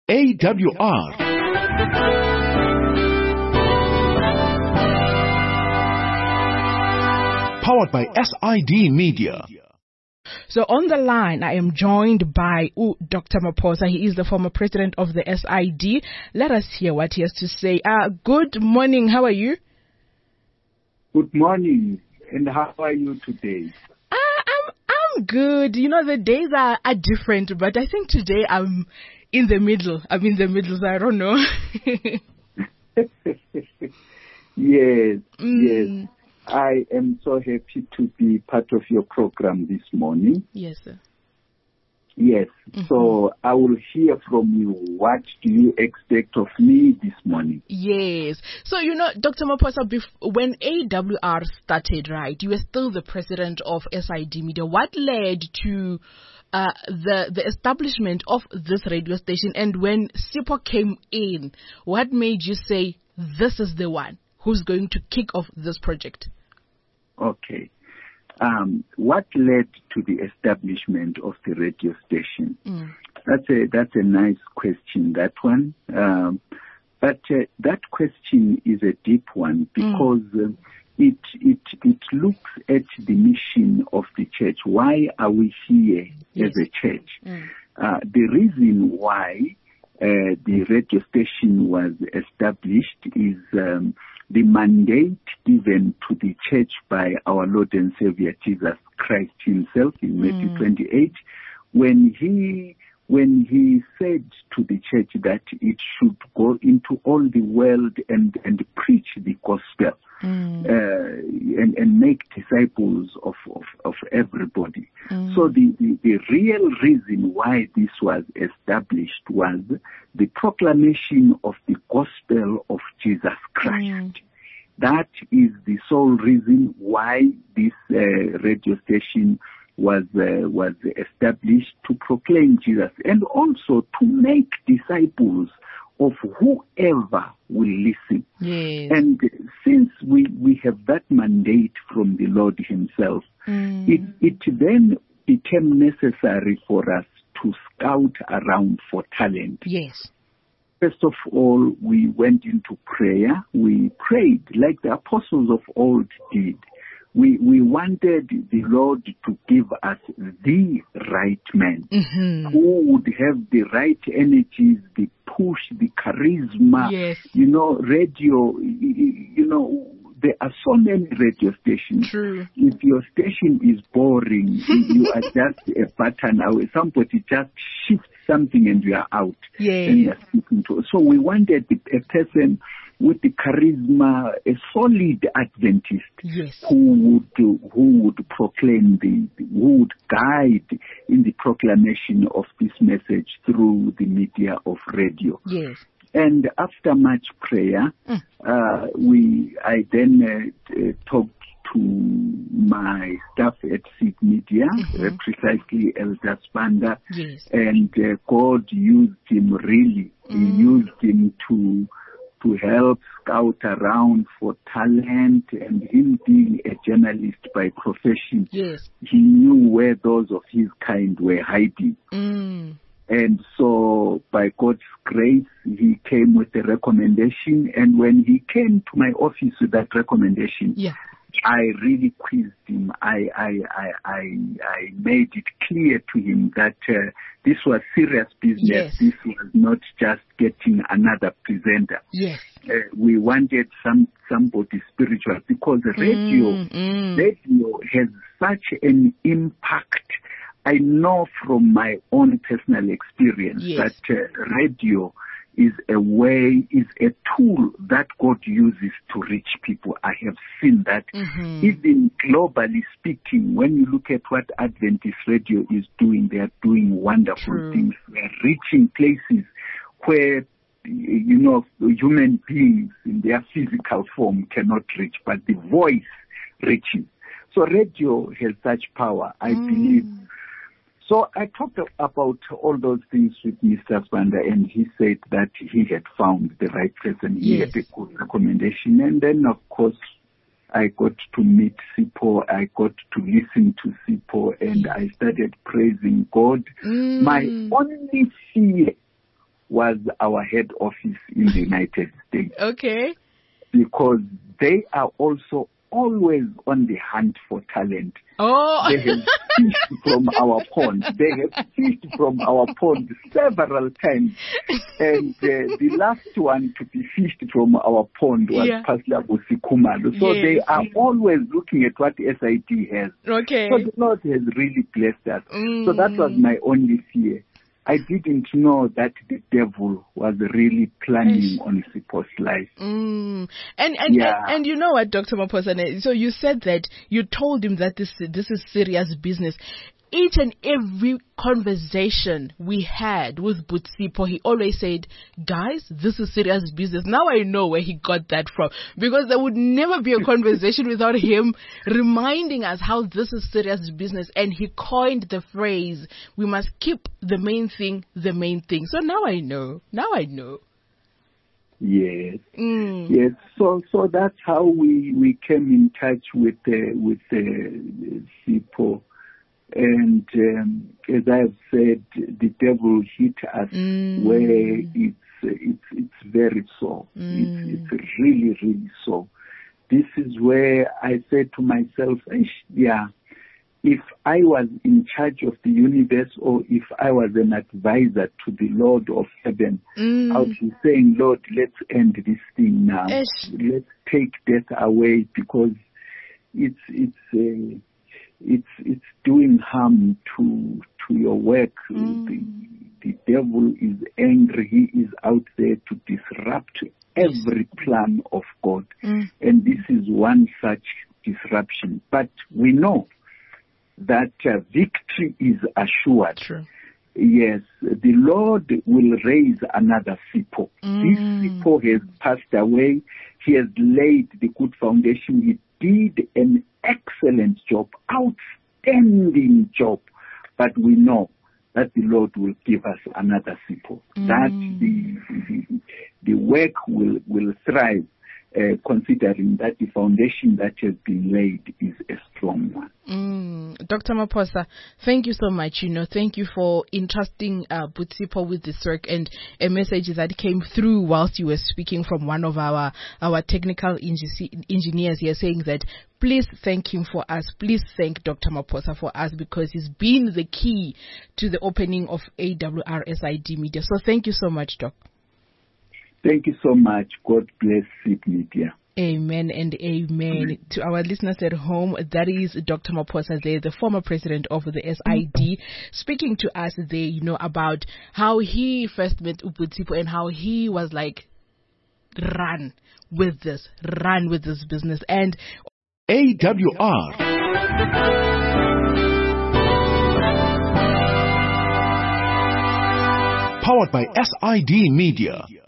AWR. Powered by SID Media. So on the line, I am joined by Dr. Maphosa. He is the former president of the SID. Let us hear what he has to say. Good morning. How are you? Good morning. And how are you today? I'm good. You know, the days are different, but I think today I'm in the middle. So I don't know. Yes. I am so happy to be part of your program this morning. Yes, sir. Yes. So I will hear from you. What do you expect of me this morning? Yes. So, you know, Dr. Maphosa, when AWR started, right, you were still the president of SID Media. What led to the establishment of this radio station? And when Sipho came in, what made you say, this is the one who's going to kick off this project? Okay. What led to the establishment of the radio station? That's a nice question, that one. But that question is a deep one because it looks at the mission of the church. Why are we here as a church? The reason why the radio station was established is the mandate given to the church by our Lord and Savior Jesus Christ himself in Matthew 28, when he said to the church that it should go into all the world and preach the gospel and make disciples of everybody. So the real reason why this was established was the proclamation of the gospel of Jesus Christ. That is the sole reason why this radio station was established, to proclaim Jesus and also to make disciples of whoever will listen. Yes. And since we have that mandate from the Lord himself, it then became necessary for us to scout around for talent. Yes. First of all, we went into prayer. We prayed like the apostles of old did. We wanted the Lord to give us the right man who would have the right energies, the push, the charisma. Yes. You know, radio, there are so many radio stations. True. If your station is boring, you are just a button away. Somebody just shifts something and you are out. Yes. And you are speaking to. So we wanted a person with the charisma, a solid Adventist, yes, who would proclaim who would guide in the proclamation of this message through the media of radio. Yes. And after much prayer, I then talked to my staff at SID Media, precisely Elder Spanda, yes, and God used him really. He used him to help scout around for talent, and him being a journalist by profession, yes, he knew where those of his kind were hiding. And so, by God's grace, he came with a recommendation, and when he came to my office with that recommendation, I really quizzed him. I made it clear to him that this was serious business. Yes. This was not just getting another presenter. Yes. We wanted somebody spiritual, because radio has such an impact. I know from my own personal experience that radio is a tool that God uses to reach people. I have seen that. Even globally speaking, when you look at what Adventist radio is doing, they are doing wonderful things. They are reaching places where, human beings in their physical form cannot reach, but the voice reaches. So radio has such power, I believe. So I talked about all those things with Mr. Spanda, and he said that he had found the right person. He had a good recommendation. And then, of course, I got to meet Sipho. I got to listen to Sipho, and I started praising God. My only fear was our head office in the United States. Okay. Because they are also always on the hunt for talent. Oh. They have fished from our pond. They have fished from our pond several times. And the last one to be fished from our pond was Pastor Busikumalo. So they are always looking at what SID has. Okay. So the Lord has really blessed us. So that was my only fear. I didn't know that the devil was really planning on Sipho's life. And you know what, Dr. Maphosa, so you said that you told him that this is serious business. Each and every conversation we had with Butsipho, he always said, guys, this is serious business. Now I know where he got that from, because there would never be a conversation without him reminding us how this is serious business. And he coined the phrase, we must keep the main thing the main thing. So now I know. Yes. Yes. So that's how we came in touch with Sipho. And as I have said, the devil hit us where it's very sore. It's really, really sore. This is where I said to myself, if I was in charge of the universe, or if I was an advisor to the Lord of heaven, I would be saying, Lord, let's end this thing now. Let's take death away, because it's doing harm to your work. The devil is angry. He is out there to disrupt every plan of God. And this is one such disruption. But we know that victory is assured. True. Yes, the Lord will raise another Sipho. This Sipho has passed away. He has laid the good foundation. He did an excellent job, outstanding job. But we know that the Lord will give us another Sipho. That the work will thrive, considering that the foundation that has been laid is a strong one. Dr. Maphosa, thank you so much. Thank you for entrusting Butsipho with this work, and a message that came through whilst you were speaking from one of our technical engineers here, saying that please thank him for us. Please thank Dr. Maphosa for us, because he's been the key to the opening of AWR SID Media. So thank you so much, Doc. Thank you so much. God bless SID Media. Amen and amen. To our listeners at home, that is Dr. Maphosa there, the former president of the SID, speaking to us there, about how he first met Butsipho and how he was like, run with this business. And AWR, powered by SID Media.